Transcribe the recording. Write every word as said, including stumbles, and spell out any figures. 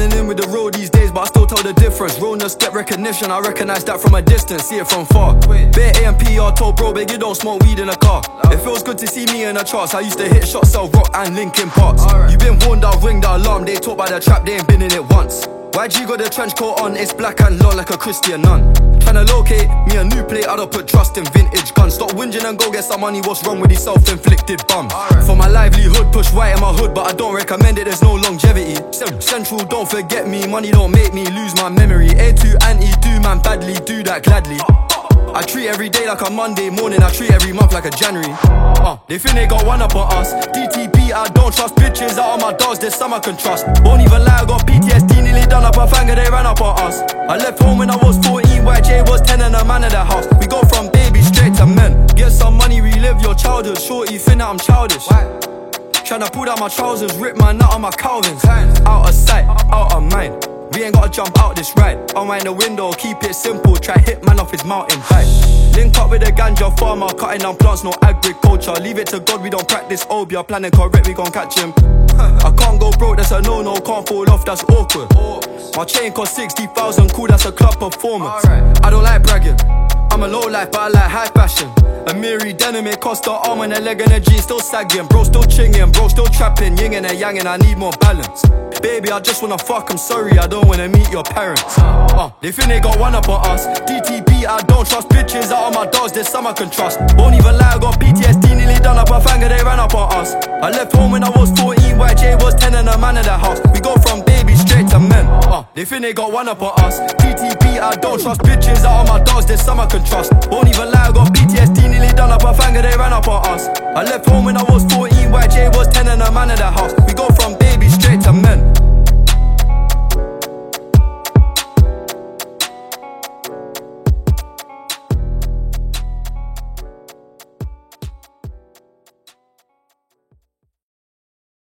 Blending in with the road these days, but I still tell the difference. Realness get recognition, I recognize that from a distance, see it from far. Bare A and P R told bro, babe, you don't smoke weed in a car. It feels good to see me in the charts. I used to hit shots, sell rock and Linkin Parks. You been warned, I'll ring the alarm. They talk by the trap, they ain't been in it once. Y G got the trench coat on, it's black and long like a Christian nun. Tryna locate me a new plate, I don't put trust in vintage guns. Stop whinging and go get some money, what's wrong with these self-inflicted bums? For my livelihood, push white in my hood, but I don't recommend it, there's no longevity. Central, don't forget me, money don't make me lose my memory. A two anti, do man badly, do that gladly. I treat every day like a Monday morning, I treat every month like a January. uh, They think they got one up on us. D T B, I don't trust bitches out of my dogs, there's some I can trust. Won't even lie, I got P T S D, nearly done up a fanger, they ran up on us. I left home when I was fourteen, Y J was ten and a man of the house. We go from baby straight to men. Get some money, relive your childhood. Shorty, think that I'm childish. Tryna pull down my trousers, rip my nut on my Calvins. Out of sight, out of mind. We ain't gotta jump out this ride. Unwind the window, keep it simple. Try hit man off his mountain bike. Link up with a ganja farmer, cutting down plants, no agriculture. Leave it to God, we don't practice obia. Planning correct, we gon' catch him. I can't go broke, that's a no-no. Can't fall off, that's awkward. My chain cost sixty thousand, cool, that's a club performance. I don't like bragging, I'm a low life, but I like high fashion. A Miri denim, it cost the arm and a leg and a jean, still sagging. Bro still chinging, bro still trapping, yin and a yang, and I need more balance. Baby, I just wanna fuck, I'm sorry, I don't wanna meet your parents. uh, They think they got one up on us. D T B, I don't trust bitches out of my dogs, there's some I can trust. Won't even lie, I got P T S D, nearly done up a fanger, they ran up on us. I left home when I was fourteen, Y J was ten and a man of the house. We go from baby straight to men. uh, They think they got one up on us. D T B, I don't trust bitches out of my dogs, there's some I can trust. Won't even lie, I got P T S D, nearly done up a fanger, they ran up on us. I left home when I was